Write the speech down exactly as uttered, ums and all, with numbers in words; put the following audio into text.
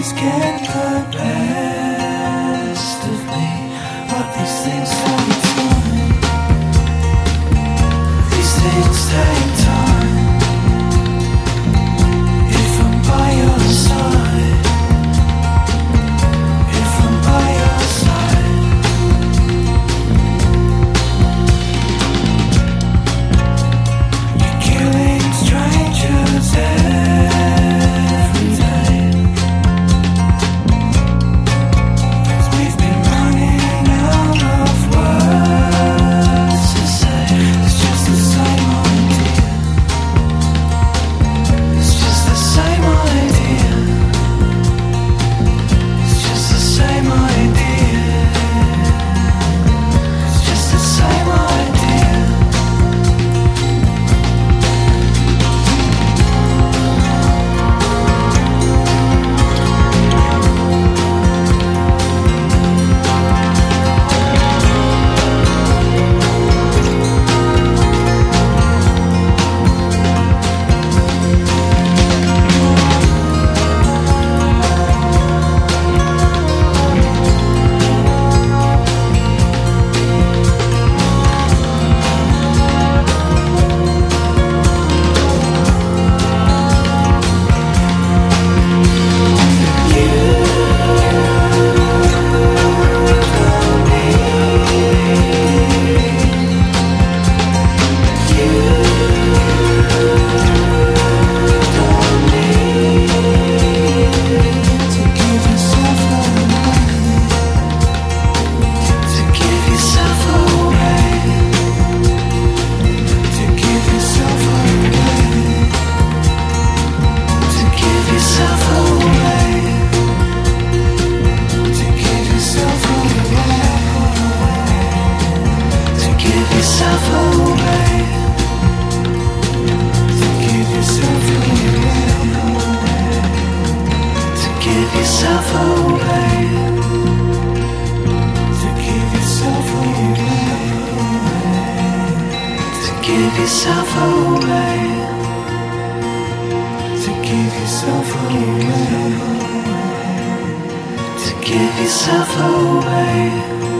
get the best of me, but these things take time. These things take time. If I'm by your side, if I'm by your side, you're killing strangers every day. 'Cause we've been running out of words to say. It's just the same idea. It's just the same idea. It's just the same idea. It's just the same idea. Give yourself away, to give yourself away, to give yourself away.